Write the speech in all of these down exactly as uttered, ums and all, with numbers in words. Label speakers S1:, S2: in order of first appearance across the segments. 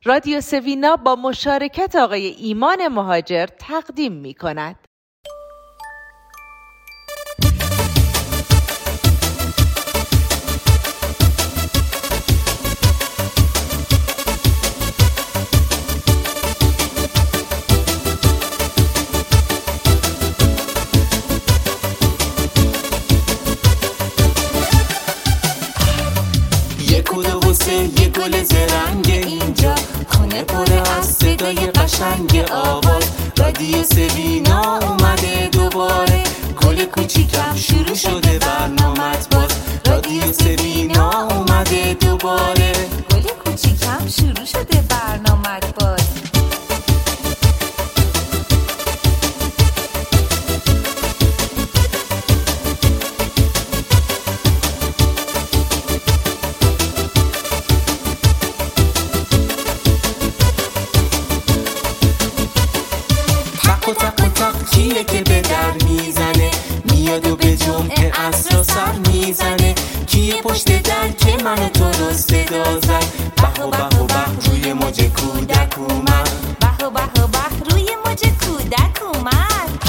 S1: رادیو سوینا با مشارکت آقای ایمان مهاجر تقدیم می کند.
S2: یه گل زرنگ اینجا، خونه پر از صدای قشنگ آواز. رادیو سوینا اومده دوباره، گل کوچیکم شروع شده برنامت باز. رادیو سوینا اومده دوباره،
S3: گل کوچیکم شروع شده برنامت باز.
S2: کیه که به در میزنه، میاد و به جمعه عصر سر میزنه. کیه پشت در که منو تو رو صدا زد، به و به و به روی موج کودک اومد،
S3: به و به و به روی موج کودک اومد.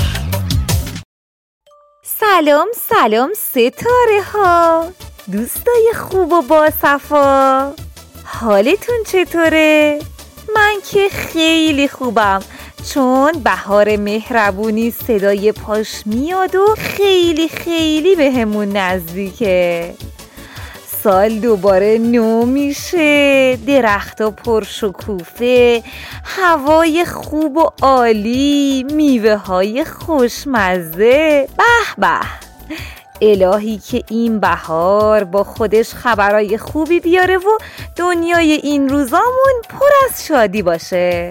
S3: سلام سلام ستاره ها، دوستای خوب و با صفا، حالتون چطوره؟ من که خیلی خوبم، چون بهار مهربونی صدای پاش میاد و خیلی خیلی به همون نزدیکه. سال دوباره نو میشه، درختا پرشکوفه، هوای خوب و عالی، میوه های خوشمزه. به به، الهی که این بهار با خودش خبرای خوبی بیاره و دنیای این روزامون پر از شادی باشه.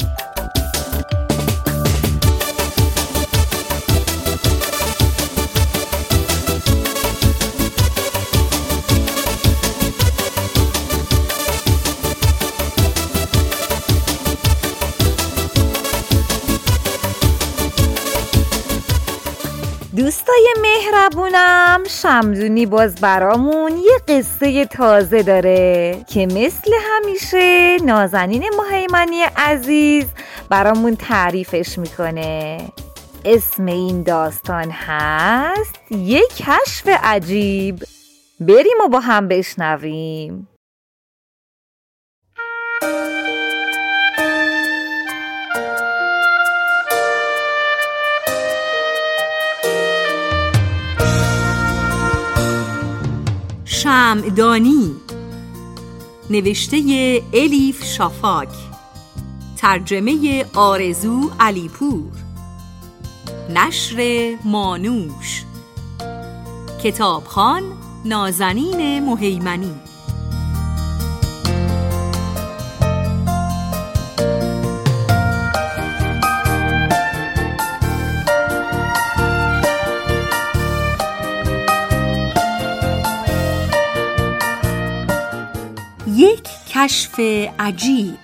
S3: دوستای مهربونم، شمدونی باز برامون یه قصه تازه داره که مثل همیشه نازنین مهیمنی عزیز برامون تعریفش میکنه. اسم این داستان هست یه کشف عجیب. بریم و با هم بشنویم.
S4: شمعدانی، نوشته الیف شافاک، ترجمه آرزو علیپور، نشر مانوش، کتابخوان نازنین مهیمنی. یک کشف عجیب.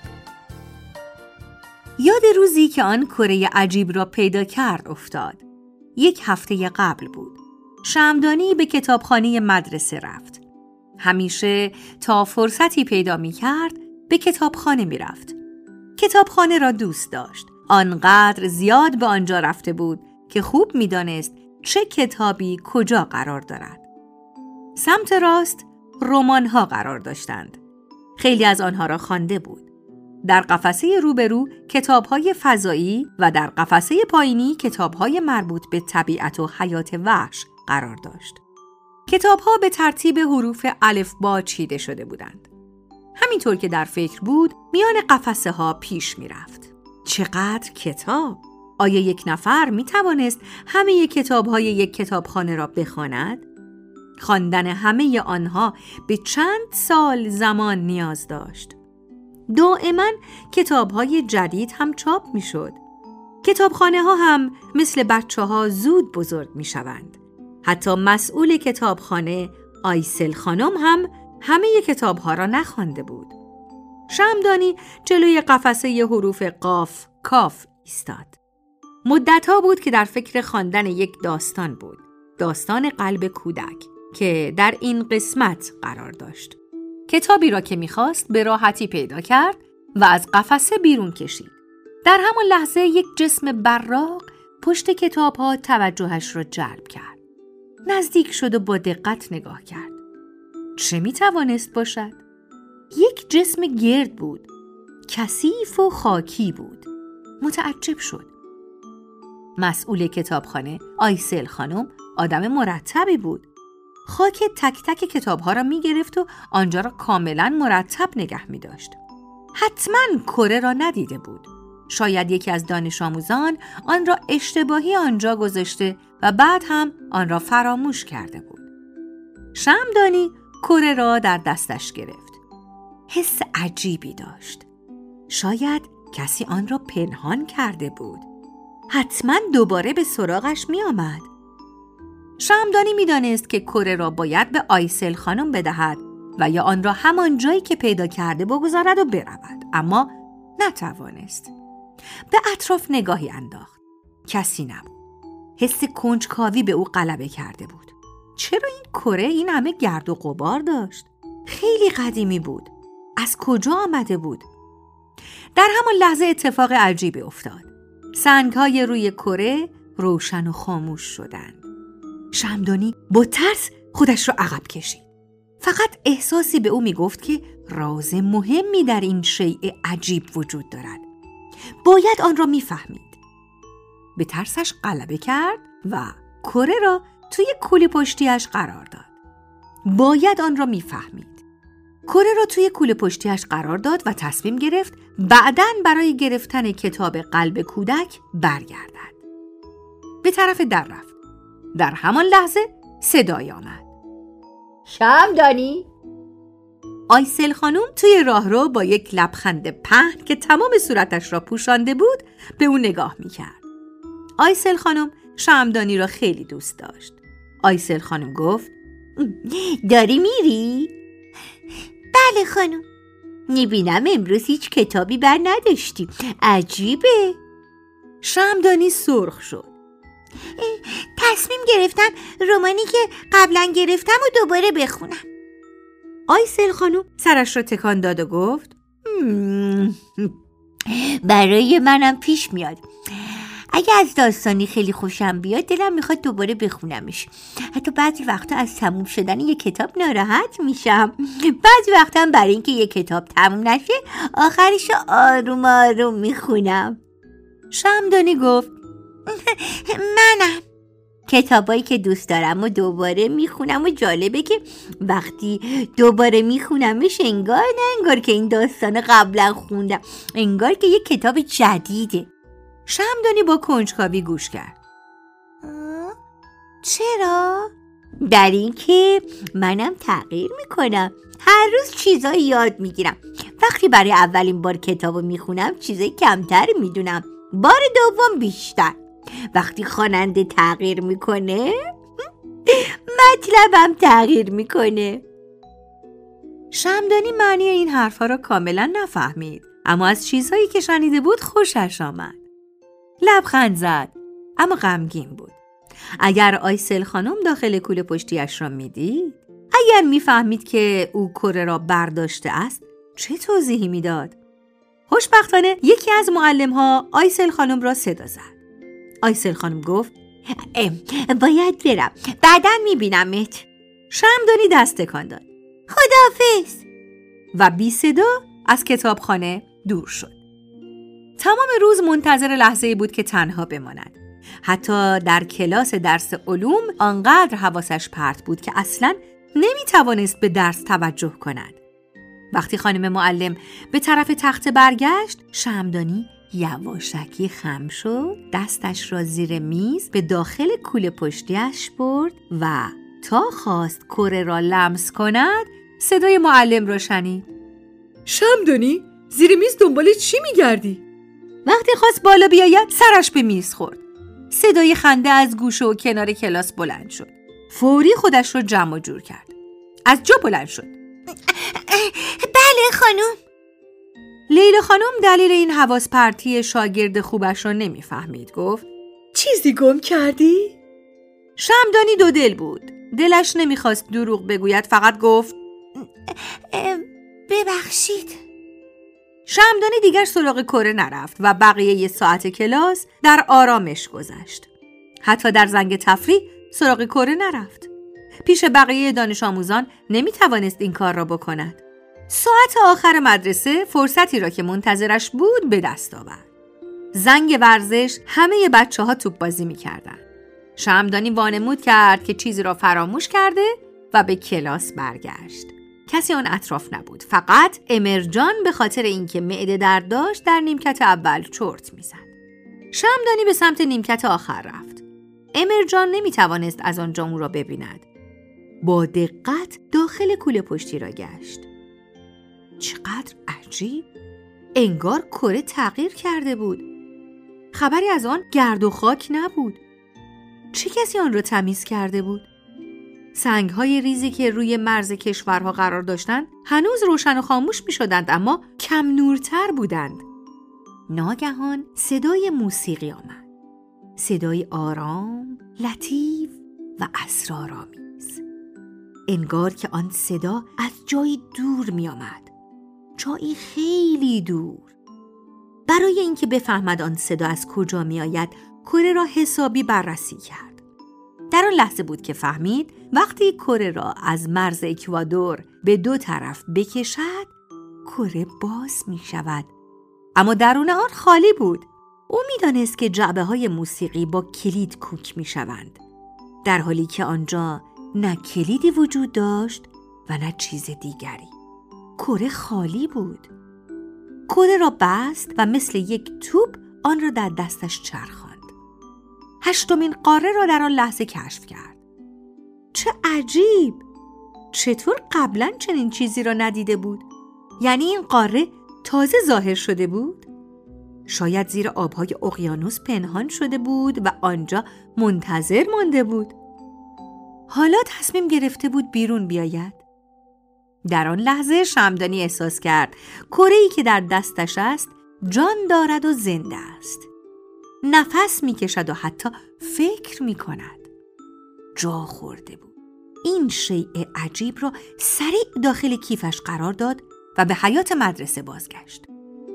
S4: یاد روزی که آن کره عجیب را پیدا کرد افتاد. یک هفته قبل بود. شمعدانی به کتابخانه مدرسه رفت. همیشه تا فرصتی پیدا می کرد به کتابخانه می رفت. کتابخانه را دوست داشت. آنقدر زیاد به آنجا رفته بود که خوب می دانست چه کتابی کجا قرار دارد. سمت راست رمان ها قرار داشتند. خیلی از آنها را خوانده بود. در قفسه روبرو کتاب‌های فضایی و در قفسه پایینی کتاب‌های مربوط به طبیعت و حیات وحش قرار داشت. کتاب‌ها به ترتیب حروف الفبا چیده شده بودند. همینطور که در فکر بود، میان قفسه‌ها پیش می‌رفت. چقدر کتاب! آیا یک نفر می‌توانست همه کتاب‌های یک کتابخانه را بخواند؟ خواندن همه آنها به چند سال زمان نیاز داشت. دائما کتاب‌های جدید هم چاپ می‌شد. کتابخانه ها هم مثل بچه ها زود بزرگ می‌شوند. حتی مسئول کتابخانه آیسل خانم هم همه کتاب‌ها را نخوانده بود. شمعدانی جلوی قفسه حروف قاف کاف ایستاد. مدت‌ها بود که در فکر خواندن یک داستان بود. داستان قلب کودک که در این قسمت قرار داشت. کتابی را که می‌خواست به راحتی پیدا کرد و از قفسه بیرون کشید. در همان لحظه یک جسم براق پشت کتاب‌ها توجهش را جلب کرد. نزدیک شد و با دقت نگاه کرد. چه می توانست باشد؟ یک جسم گرد بود. کثیف و خاکی بود. متعجب شد. مسئول کتابخانه، آیسل خانم، آدم مرتبی بود. خاک تک تک کتاب‌ها را می گرفت و آنجا را کاملا مرتب نگه می داشت. حتما کره را ندیده بود. شاید یکی از دانش آموزان آن را اشتباهی آنجا گذاشته و بعد هم آن را فراموش کرده بود. شمعدانی کره را در دستش گرفت. حس عجیبی داشت. شاید کسی آن را پنهان کرده بود. حتما دوباره به سراغش می آمد. شمعدانی می دانست که کره را باید به آیسل خانم بدهد و یا آن را همان جایی که پیدا کرده بگذارد و برود، اما نتوانست. به اطراف نگاهی انداخت. کسی نبود. حس کنجکاوی به او غلبه کرده بود. چرا این کره این همه گرد و غبار داشت؟ خیلی قدیمی بود. از کجا آمده بود؟ در همان لحظه اتفاق عجیبی افتاد. سنگ‌های روی کره روشن و خاموش شدند. شمعدانی با ترس خودش را عقب کشید. فقط احساسی به او میگفت که راز مهمی در این شیء عجیب وجود دارد. باید آن را میفهمید. به ترسش غلبه کرد و کره را توی کوله پشتیش قرار داد. باید آن را میفهمید. کره را توی کوله پشتیش قرار داد و تصمیم گرفت بعداً برای گرفتن کتاب قلب کودک برگردد. به طرف در رفت. در همان لحظه صدای آمد.
S5: شمعدانی؟
S4: آیسل خانم توی راهرو با یک لبخند پهن که تمام صورتش را پوشانده بود به او نگاه میکرد. آیسل خانم شمعدانی را خیلی دوست داشت. آیسل خانم گفت
S5: داری میری؟ بله خانم. میبینم امروز هیچ کتابی بر نداشتی. عجیبه.
S4: شمعدانی سرخ شد.
S5: تصمیم گرفتم رمانی که قبلا گرفتم و دوباره بخونم.
S4: آیسل خانم سرش را تکان داد و گفت
S5: برای منم پیش میاد. اگه از داستانی خیلی خوشم بیاد دلم میخواد دوباره بخونمش. حتی بعضی وقتا از تموم شدن یک کتاب ناراحت میشم. بعضی وقتا هم برای اینکه یک کتاب تموم نشه آخرش آروم آروم میخونم.
S4: شمعدانی گفت
S5: منم کتابایی که دوست دارم و دوباره میخونم و جالبه که وقتی دوباره میخونمش انگار نه انگار که این داستان قبلا خوندم، انگار که یک کتاب جدیده.
S4: شمعدانی با کنجکاوی گوش کرد.
S5: چرا؟ در این که منم تغییر میکنم. هر روز چیزایی یاد میگیرم. وقتی برای اولین بار کتابو میخونم چیزای کمتر میدونم، بار دوم بیشتر. وقتی خواننده تغییر میکنه مطلبم تغییر میکنه.
S4: شمعدانی معنی این حرفا را کاملا نفهمید، اما از چیزهایی که شنیده بود خوشش آمد. لبخند زد، اما غمگین بود. اگر آیسل خانم داخل کوله پشتیش را میدید، اگر میفهمید که او کره را برداشته است، چه توضیحی میداد؟ خوشبختانه یکی از معلم‌ها آیسل خانم را صدا زد. آیسل خانم گفت
S5: باید برم، بعداً میبینمت.
S4: شمعدانی دست تکان داد.
S5: خداحافظ.
S4: و بی صدا از کتابخانه دور شد. تمام روز منتظر لحظه‌ای بود که تنها بماند. حتی در کلاس درس علوم آنقدر حواسش پرت بود که اصلاً نمیتوانست به درس توجه کند. وقتی خانم معلم به طرف تخت برگشت، شمعدانی یواشکی خم شد، دستش را زیر میز به داخل کوله پشتیش برد و تا خواست کره را لمس کند صدای معلم را شنید. شمعدانی زیر میز دنبال چی میگردی؟ وقتی خواست بالا بیاید سرش به میز خورد. صدای خنده از گوشه و کنار کلاس بلند شد. فوری خودش را جمع و جور کرد. از جا بلند شد.
S5: بله خانم.
S4: لیلا خانم دلیل این حواس پرتی شاگرد خوبش را نمیفهمید. گفت چیزی گم کردی؟ شمعدانی دو دل بود. دلش نمیخواست دروغ بگوید، فقط گفت
S5: ببخشید.
S4: شمعدانی دیگر سراغ کره نرفت و بقیه یه ساعت کلاس در آرامش گذشت. حتی در زنگ تفریح سراغ کره نرفت. پیش بقیه دانش آموزان نمی توانست این کار را بکند. ساعت آخر مدرسه فرصتی را که منتظرش بود به دست آورد. زنگ ورزش همه بچه ها توپ بازی می کردن. شمعدانی وانمود کرد که چیزی را فراموش کرده و به کلاس برگشت. کسی آن اطراف نبود، فقط امرجان به خاطر اینکه معده درد داشت در نیمکت اول چرت میزد. شمعدانی به سمت نیمکت آخر رفت. امرجان نمی توانست از آنجا او را ببیند. با دقت داخل کوله پشتی را گشت. چقدر عجیب! انگار کره تغییر کرده بود. خبری از آن گرد و خاک نبود. چه کسی آن را تمیز کرده بود؟ سنگ‌های ریزی که روی مرز کشورها قرار داشتند هنوز روشن و خاموش می‌شدند، اما کم نورتر بودند. ناگهان صدای موسیقی آمد. صدای آرام، لطیف و اسرارآمیز. انگار که آن صدا از جایی دور می‌آمد. جایی خیلی دور. برای اینکه بفهمد آن صدا از کجا می‌آید، کره را حسابی بررسی کرد. در آن لحظه بود که فهمید وقتی کره را از مرز اکوادور به دو طرف بکشد، کره باز می شود. اما درون آن خالی بود. او می دانست که جعبه های موسیقی با کلید کوک می شوند، در حالی که آنجا نه کلیدی وجود داشت و نه چیز دیگری. کره خالی بود. کره را بست و مثل یک توپ آن را در دستش چرخاند. هشتمین قاره را در آن لحظه کشف کرد. چه عجیب! چطور قبلا چنین چیزی را ندیده بود؟ یعنی این قاره تازه ظاهر شده بود؟ شاید زیر آبهای اقیانوس پنهان شده بود و آنجا منتظر مانده بود. حالا تصمیم گرفته بود بیرون بیاید. در آن لحظه شمعدانی احساس کرد کره‌ای که در دستش است جان دارد و زنده است. نفس می کشد و حتی فکر می کند. جا خورده بود. این شیء عجیب را سریع داخل کیفش قرار داد و به حیاط مدرسه بازگشت.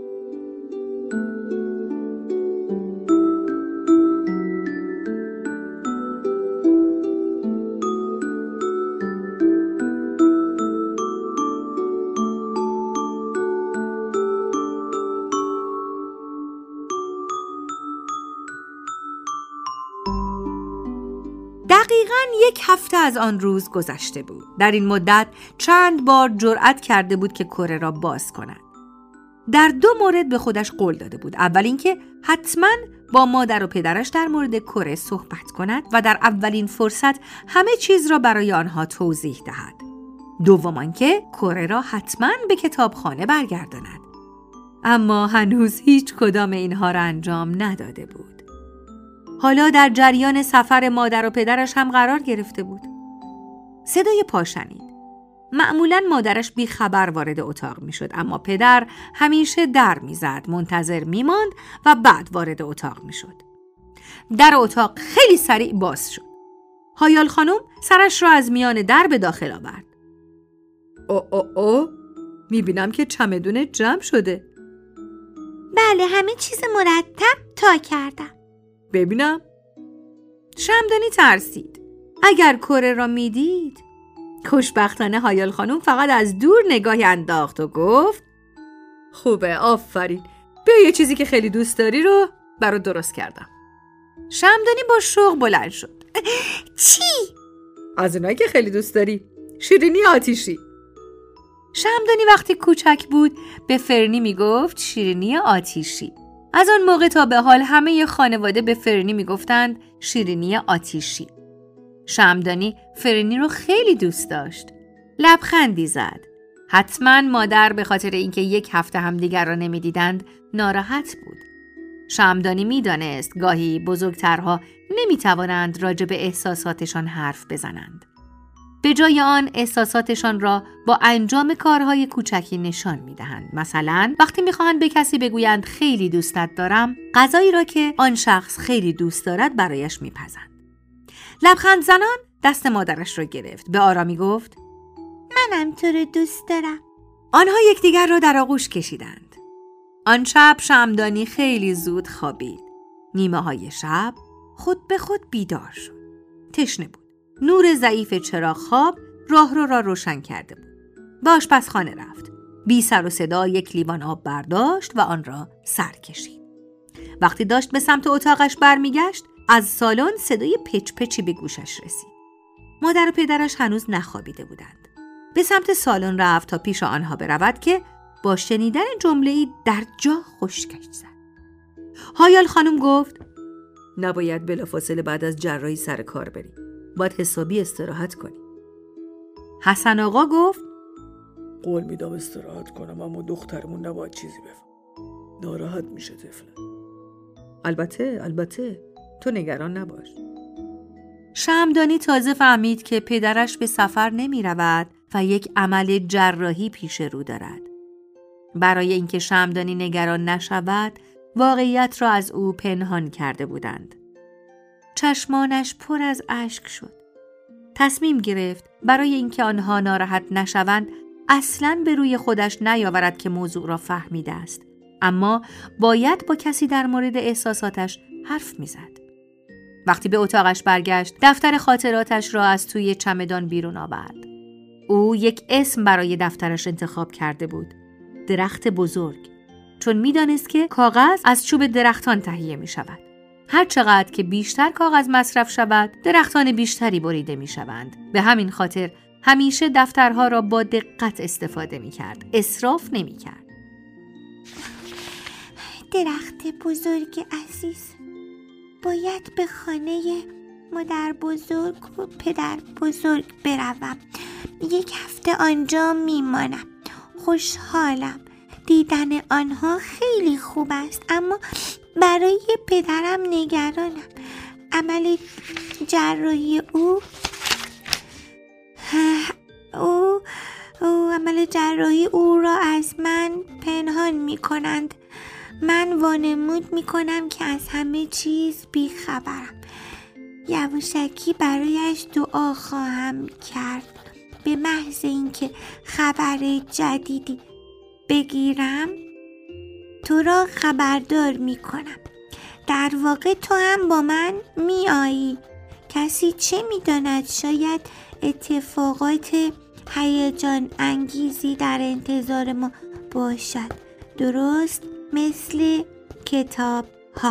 S4: دقیقاً یک هفته از آن روز گذشته بود. در این مدت چند بار جرأت کرده بود که کره را باز کند. در دو مورد به خودش قول داده بود. اول اینکه حتماً با مادر و پدرش در مورد کره صحبت کند و در اولین فرصت همه چیز را برای آنها توضیح دهد. دوم آنکه کره را حتماً به کتابخانه برگرداند. اما هنوز هیچ کدام اینها را انجام نداده بود. حالا در جریان سفر مادر و پدرش هم قرار گرفته بود. صدای پا شنید. معمولاً مادرش بی خبر وارد اتاق می شد، اما پدر همیشه در می زد، منتظر می ماند و بعد وارد اتاق می شد. در اتاق خیلی سریع باز شد. هایال خانم سرش را از میان در به داخل آورد. او او او می بینم که چمدون جمع شده.
S5: بله، همه چیز مرتب تا کردم.
S4: ببینم. شمعدانی ترسید. اگر کره را میدید. خوشبختانه هایال خانم فقط از دور نگاهی انداخت و گفت خوبه، آفرین، بیا یه چیزی که خیلی دوست داری رو برات درست کردم. شمعدانی با شوق بلند شد.
S5: چی؟
S4: از اونایی که خیلی دوست داری، شیرینی آتیشی. شمعدانی وقتی کوچک بود به فرنی میگفت شیرینی آتیشی. از آن موقع تا به حال همه خانواده به فرنی میگفتند شیرینی آتیشی. شمعدانی فرنی رو خیلی دوست داشت. لبخندی زد. حتما مادر به خاطر اینکه یک هفته هم دیگر را نمیدیدند ناراحت بود. شمعدانی میدانست گاهی بزرگترها نمیتوانند راجع به احساساتشان حرف بزنند. به جای آن احساساتشان را با انجام کارهای کوچکی نشان میدهند. مثلا وقتی میخواهند به کسی بگویند خیلی دوستت دارم، غذایی را که آن شخص خیلی دوست دارد برایش میپزند. لبخند زنان دست مادرش را گرفت. به آرامی گفت
S5: منم تو رو دوست دارم.
S4: آنها یکدیگر را در آغوش کشیدند. آن شب شمعدانی خیلی زود خوابید. نیمه های شب خود به خود بیدار شد. تشنه بود. نور ضعیف چراغ خواب راه رو را روشن کرده بود. به آشپزخانه رفت. بی سر و صدا یک لیوان آب برداشت و آن را سر کشید. وقتی داشت به سمت اتاقش برمیگشت، از سالن صدای پچ پچی به گوشش رسید. مادر و پدرش هنوز نخوابیده بودند. به سمت سالن رفت تا پیش آنها برود که با شنیدن جمله‌ای در جا خشکش زد. هایال خانم گفت: نباید بلافاصله بعد از جراحی سر کار بری. باید حسابی استراحت کنی. حسن آقا گفت:
S6: قول میدم استراحت کنم، اما دخترمون نباید چیزی بفهم. ناراحت میشه طفله.
S4: البته البته تو نگران نباش. شمعدانی تازه فهمید که پدرش به سفر نمی رود و یک عمل جراحی پیش رو دارد. برای اینکه شمعدانی نگران نشود، واقعیت را از او پنهان کرده بودند. چشمانش پر از اشک شد. تصمیم گرفت برای اینکه آنها ناراحت نشوند اصلاً به روی خودش نیاورد که موضوع را فهمیده است، اما باید با کسی در مورد احساساتش حرف میزد. وقتی به اتاقش برگشت، دفتر خاطراتش را از توی چمدان بیرون آورد. او یک اسم برای دفترش انتخاب کرده بود: درخت بزرگ، چون میدانست که کاغذ از چوب درختان تهیه می شود. هر چقدر که بیشتر کاغذ مصرف شود، درختان بیشتری بریده می شوند. به همین خاطر همیشه دفترها را با دقت استفاده می کرد. اسراف نمی کرد.
S5: درخت بزرگ عزیز، باید به خانه مادر بزرگ و پدر بزرگ بروم. یک هفته آنجا میمانم. خوشحالم. دیدن آنها خیلی خوب است، اما برای پدرم نگرانم. عمل جراحی او او او عمل جراحی او را از من پنهان می کنند. من وانمود می کنم که از همه چیز بیخبرم. یواشکی برایش دعا خواهم کرد. به محض اینکه خبر جدیدی بگیرم تو را خبردار می کنم. در واقع تو هم با من می آیی. کسی چه می داند، شاید اتفاقات هیجان انگیزی در انتظار ما باشد، درست مثل کتاب ها.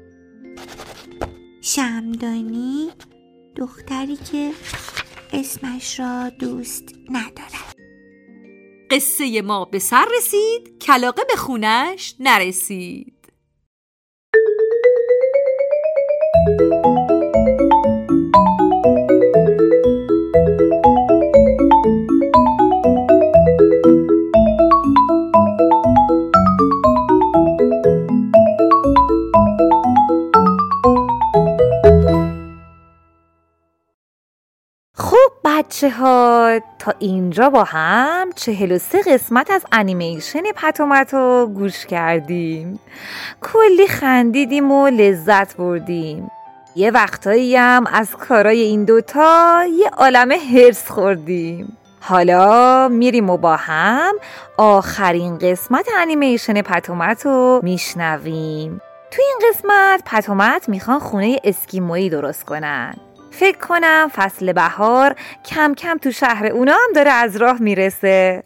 S5: شمعدانی، دختری که اسمش را دوست ندارد.
S4: قصه ما به سر رسید، کلاغه به خونش نرسید.
S3: بچه ها، تا اینجا با هم چهل و سه قسمت از انیمیشن پتومتو گوش کردیم. کلی خندیدیم و لذت بردیم. یه وقتایی هم از کارای این دوتا یه عالمه هرس خوردیم. حالا میریم و با هم آخرین قسمت انیمیشن پتومتو میشنویم. تو این قسمت پتومت میخوان خونه اسکیمویی درست کنن. فکر کنم فصل بهار کم کم تو شهر اونا هم داره از راه میرسه.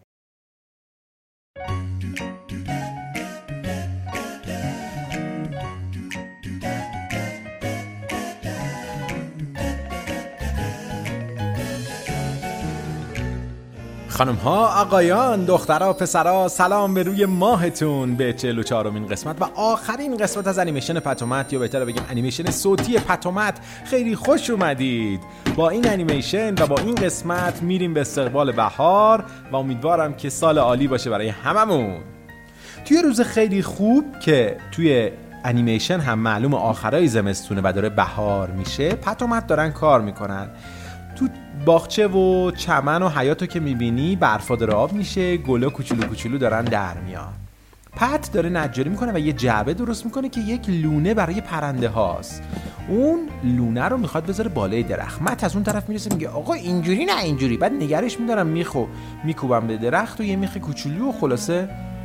S7: خانم ها، آقایان، دخترها، پسرها، سلام به روی ماهتون به چهل و چهارمین قسمت و آخرین قسمت از انیمیشن پتومت، یا بهتره بگیم انیمیشن صوتی پتومت. خیلی خوش اومدید. با این انیمیشن و با این قسمت میریم به استقبال بهار و امیدوارم که سال عالی باشه برای هممون. توی روز خیلی خوب که توی انیمیشن هم معلوم آخرای زمستونه و داره بهار میشه، پتومت دارن کار میکنن. تو باغچه و چمن و حیاتو که میبینی برفا داره آب میشه، گلا کوچولو کوچولو دارن در میان. پت داره نجاری میکنه و یه جعبه درست میکنه که یک لونه برای پرنده هاست. اون لونه رو میخواد بذاره بالای درخت. مت از اون طرف میرسه میگه آقا اینجوری نه اینجوری. بعد نگرش میدارم میخو میکوبم به درخت و یه میخ کوچولو و خلاصه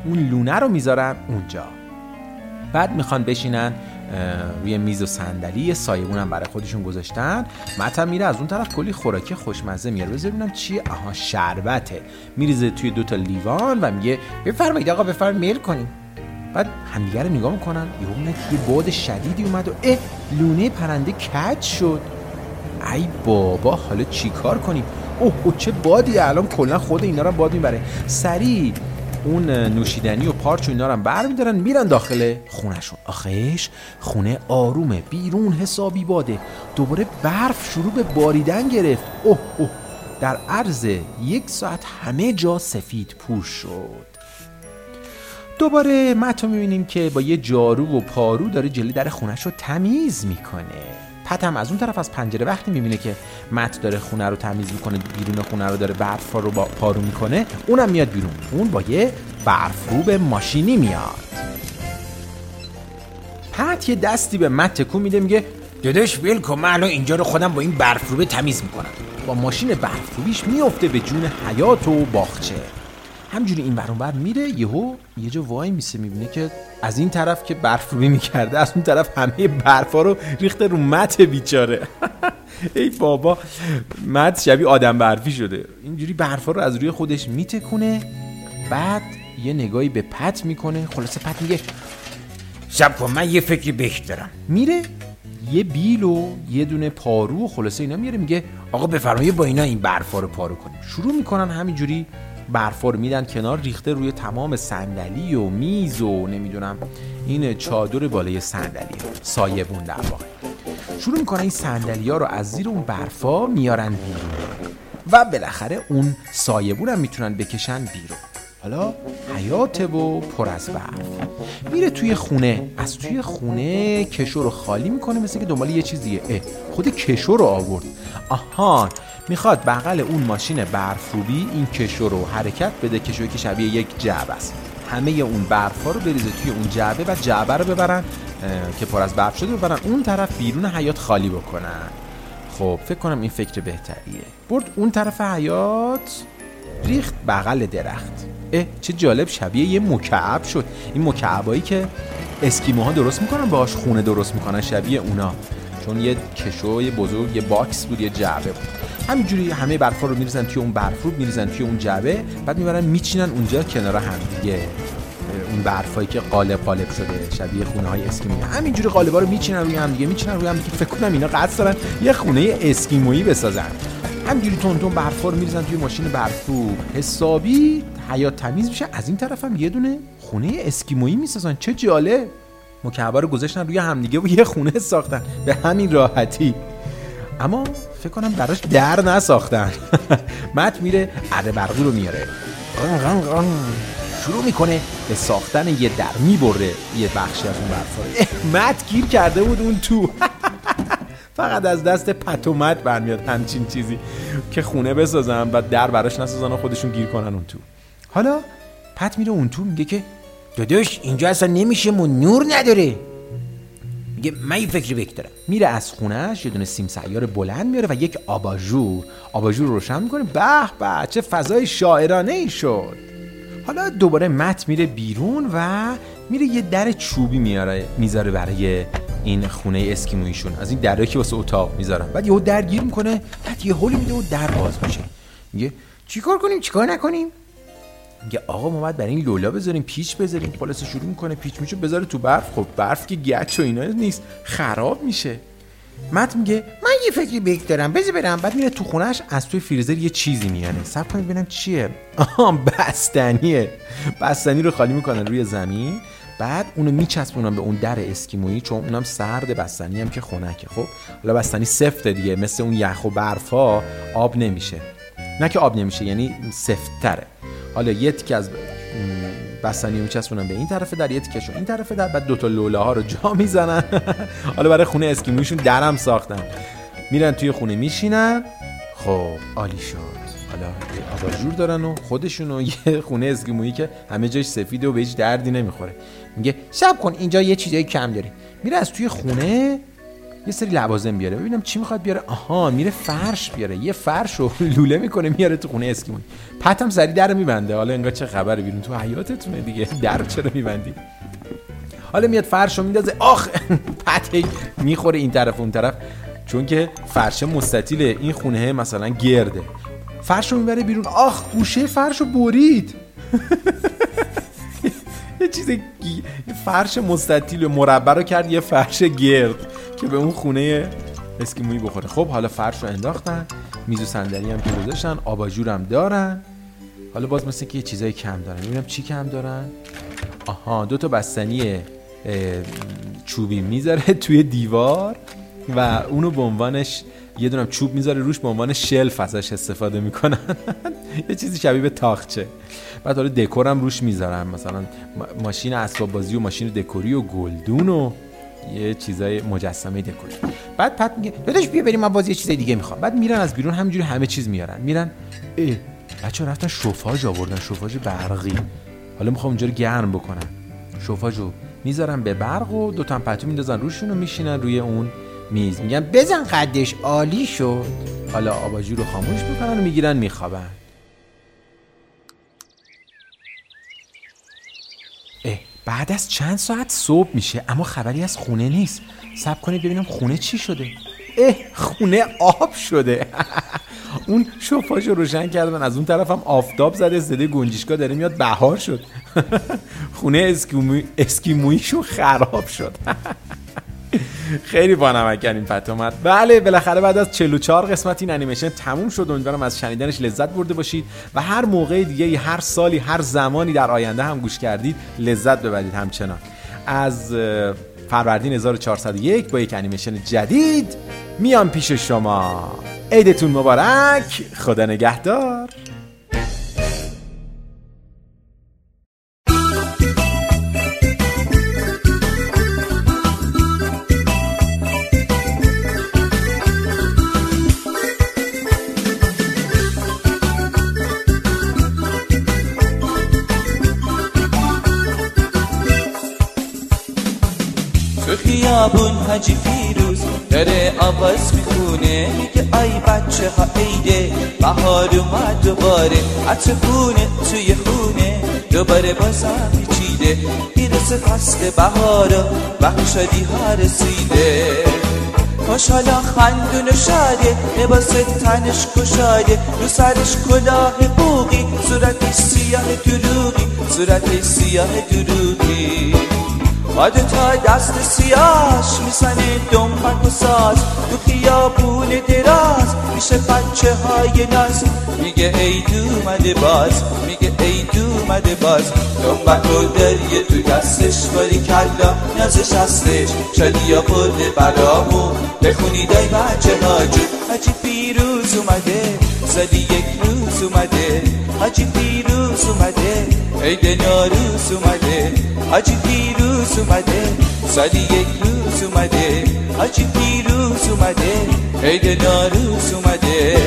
S7: اون لونه رو میذارن اونجا. بعد میخوان بشینن روی میز و صندلی، یه سایبون هم برای خودشون گذاشتن. مت هم میره از اون طرف کلی خوراکی خوشمزه میاره. بذار ببینم چیه. آها شربته. میریزه توی دوتا لیوان و میگه بفرمایید آقا بفرمایید میل کنیم. بعد همدیگه رو نگاه میکنن، یهو میبینن که یه باد شدیدی اومد و اه لونه پرنده کج شد. ای بابا حالا چی کار کنیم؟ اوه اوه چه بادی، الان کلا خود اینا رو باد میبره. سریع اون نوشیدنی و پارچ و اینا رو برمی‌دارن میرن داخل خونه‌شون. آخیش خونه آرومه، بیرون حسابی باده. دوباره برف شروع به باریدن گرفت. اوه اوه در عرض یک ساعت همه جا سفید پوش شد. دوباره متو می‌بینیم که با یه جارو و پارو داره جلوی در خونه‌شو تمیز میکنه. پت هم از اون طرف از پنجره وقتی میبینه که مت داره خونه رو تمیز میکنه، بیرون خونه رو داره برف رو با پارو میکنه، اونم میاد بیرون. اون با یه برفروب ماشینی میاد. پت یه دستی به مت تکون میده، میگه داداش ول کن، من الان اینجا رو خودم با این برفروب تمیز میکنم. با ماشین برفروبیش میفته به جون حیات و باغچه. همجوری این ور اون ور میره، یهو یه جا وای میسه، میبینه که از این طرف که برفروبی میکرده از اون طرف همه برفا رو ریخته رو مت بیچاره. ای بابا مت شبیه آدم برفی شده. اینجوری برفا رو از روی خودش میتکونه. بعد یه نگاهی به پت میکنه. خلاصه پت میگه شب کن من یه فکری بهش دارم. میره یه بیل و یه دونه پارو و خلاصه اینا میاره، میگه آقا بفرمایید با اینا این برفا رو پارو کنیم. شروع میکنن همینجوری برفا رو میدن کنار، ریخته روی تمام صندلی و میز و نمیدونم این چادر بالای صندلی سایبون در واقع. شروع میکنن این صندلی ها رو از زیر اون برفا میارن بیرون و بالاخره اون سایبون هم میتونن بکشن بیرون. حالا حیاته و پر از برف. میره توی خونه، از توی خونه کشو رو خالی میکنه، مثل که دنبال یه چیزیه. اه خود کشو رو آورد. آها میخواد بغل اون ماشین برفروبی این کشو رو حرکت بده، کشویی که شبیه یک جعبه است. همه اون برفا رو بریزه توی اون جعبه و جعبه رو ببرن که پر از برف شده ببرن اون طرف بیرون حیاط خالی بکنن. خب فکر کنم این فکر بهتریه. برد اون طرف حیاط ریخت بغل درخت. اه چه جالب، شبیه یه مکعب شد. این مکعبایی که اسکیموها درست میکنن باهاش خونه درست میکنن، شبیه اونا، چون یه کشوی بزرگ، یه باکس بود، یه جعبه بود. همینجوری همه برفا رو میریزن توی اون برفروب، میریزن توی اون جعبه، بعد میبرن میچینن اونجا کنار هم دیگه. اون برفایی که قالب قالب شده شبیه خونه های اسکیمویی، همینجوری قالبا رو میچینن روی هم دیگه، میچینن روی هم دیگه. فکر کنم اینا قصد دارن یه خونه اسکیمویی بسازن. همینجوری تون تون برفا رو میریزن توی ماشین برفروب، حسابی حیاط تمیز میشه. از این طرف هم یه دونه خونه اسکیمویی میسازن. چه جالب، مکعبا رو گذاشتن روی همدیگه و یه خونه ساختن به همین راحتی. اما فکر کنم براش در نساختن. مت میره اره برقی رو میاره، شروع میکنه به ساختن یه در، میبره یه بخشی از اون برفا. مت گیر کرده بود اون تو. فقط از دست پت و مت برمیاد همچین چیزی که خونه بسازن و در براش نسازن و خودشون گیر کنن اون تو. حالا پت میره اون تو، میگه که داداش اینجا اصلا نمیشه، من نور نداره. میگه من یه فکری بکترم. میره از خونهش یه دونه سیم سیار بلند میاره و یک آباژور آباژور روشن میکنه. به به چه فضای شاعرانه ای شد. حالا دوباره مت میره بیرون و میره یه در چوبی میاره میذاره برای این خونه اسکیمویشون، از این درایی که واسه اتاق میذارن. بعد یهو درگیر میکنه، بعد یه هولی میده و در باز میشه. میگه چیکار کنیم چیکار نکنیم؟ میگه آقا ما باید برای این لولا بذاریم، پیچ بذاریم. خلاص شروع میکنه پیچ میچو بذاره تو برف. خب برف که گچ و اینا نیست، خراب میشه. مت میگه من یه فکری بهت دارم، بذار برم. بعد میره تو خونهش، از توی فریزر یه چیزی میاره. صبر کنید ببینم چیه. آها بستنیه. بستنی رو خالی میکنن روی زمین، بعد اونو میچسبونن به اون در اسکیمویی، چون اونم سرد، بستنی هم که خنکه. خب حالا بستنی سفته دیگه، مثل اون یخ و برفا آب نمیشه. نه که آب نمیشه، یعنی سفت‌تره. حالا یه تیکه از بستنی میچسبونن به این طرف در، یه تیکه‌شو این طرف در، بعد دو تا لولاها رو جا میزنن. حالا برای خونه اسکیمویشون درم ساختن. میرن توی خونه میشینن. خب عالی شد. حالا آباژور دارن و خودشون و یه خونه اسکیمویی که همه جاش سفیده و به هیچ دردی نمیخوره. میگه شب کن اینجا یه چیزایی کم داری. میره از توی خونه یه سری لوازم بیاره. ببینم چی میخواد بیاره. آها میره فرش بیاره. یه فرش رو لوله میکنه میاره تو خونه اسکیمویی. پتم سری در میبنده. حالا انگار چه خبره بیرون تو حیاتتونه دیگه، در چرا میبندی؟ حالا میاد فرش رو میندازه. آخ پت میخوره این طرف اون طرف، چون که فرش مستطیله، این خونه مثلا گرده. فرش رو میبره بیرون. آخ گوشه فرش رو برید. یه چیز گی... فرش مستطیل مربع رو کرد یه فرش گرد که به اون خونه اسکیمویی بخوره. خب حالا فرش رو انداختن، میز و صندلی هم که گذاشتن، آباژور هم دارن. حالا باز مثل که یه چیزای کم دارن. ببینم چی کم دارن. آها دو تا بستنی چوبی میذاره توی دیوار و اونو به عنوانش یه دونم چوب میذاره روش، به عنوان شلف ازش استفاده میکنن. یه چیزی شبیه به تاقچه. بعد حالا دکور هم روش میذارن، مثلا ماشین اسباب بازی و ماشین دکوری و گلدون و یه چیزای مجسمه دکوری. بعد پت میگه داداش بیا بریم، من باز یه چیز دیگه میخوام. بعد میرن از بیرون همینجوری همه چیز میارن. میرن اه بچه‌ها رفتن شوفاژ آوردن، شوفاژ برقی. حالا میخوام اونجا رو گرم بکنن. شوفاژو میذارن به برق و دو تا پتو میندازن روشون و میشینن روی اون میز. میگن بزن قدش عالی شد. حالا آباژور رو خاموش میکنن و میگیرن میخوابن. اه بعد از چند ساعت صبح میشه اما خبری از خونه نیست. صبر کنید ببینم خونه چی شده. اه خونه آب شده. اون شوفاژو روشن کردن، از اون طرف هم آفتاب زده، زده گنجشگاه داره میاد، بهار شد. خونه اسکیمویی اسکیموییشون خراب شد. خیلی بانمکن این پتومت. بله بالاخره بعد از چهل و چهار قسمت این انیمیشن تموم شد. امیدوارم از شنیدنش لذت برده باشید و هر موقع دیگه، هر سالی، هر زمانی در آینده هم گوش کردید لذت ببرید. همچنان از فروردین هزار و چهارصد و یک با یک انیمیشن جدید میام پیش شما. عیدتون مبارک. خدا نگهدار.
S2: خیابون حاجی فیروز داره آواز میخونه، میگه ای بچه ها عیده، بهار اومد دوباره، عطر خونه توی خونه دوباره بازم پیچیده، میرسه فصل بهارا وقت شادی ها رسیده. خوشحالا خندون و شاده، لباس تنش کشاده، رو سرش کلاه بوقی، صورتش سیاه دروغی، صورتش سیاه دروغی. با دو تا دست سیاش میزنه دنبک و ساز، تو خیابون دراز میشه بچه های ناز، میگه عید اومده باز، میگه عید اومده باز. دنبک و دریه تو دستش، باری کلا نازش هستش، شادی ها برده برامون بخونید ای بچه ها جون. حاجی فیروز اومده، زدی یک روز اومده، حاجی فیروز اومده، عید نوروز اومده، حاجی فیروز اومده، سالی یک روز اومده، حاجی فیروز اومده، عید نوروز اومده.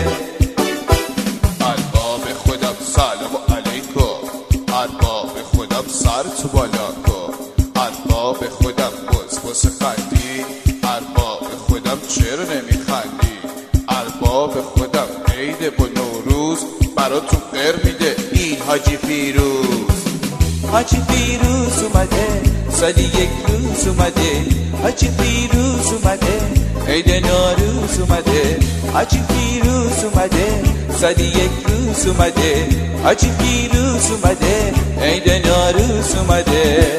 S8: ارباب خودم سلام علیکم، ارباب خودم سر تو بالا کن، ارباب خودم بز بز خندی، ارباب خودم چرا نمیخندی، ارباب خودم عید با نوروز براتون غیر میده این حاجی فیروز.
S2: حاجی فیروز اومده، سالی یک روز اومده، حاجی فیروز اومده، عید نوروز اومده، حاجی فیروز اومده، سالی یک روز اومده، حاجی فیروز اومده، عید نوروز اومده.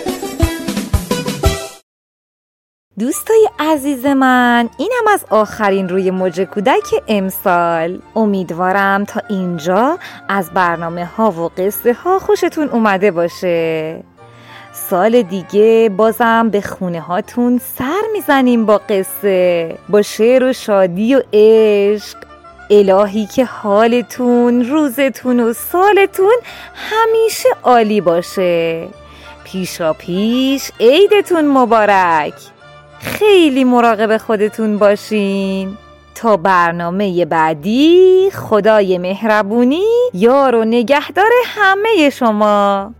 S3: دوستای عزیز من، اینم از آخرین روی موج کودک امسال. امیدوارم تا اینجا از برنامه ها و قصه ها خوشتون اومده باشه. سال دیگه بازم به خونه هاتون سر میزنیم با قصه، با شعر و شادی و عشق. الهی که حالتون، روزتون و سالتون همیشه عالی باشه. پیشا پیش عیدتون مبارک. خیلی مراقب خودتون باشین. تا برنامه بعدی، خدای مهربونی یار و نگهدار همه شما.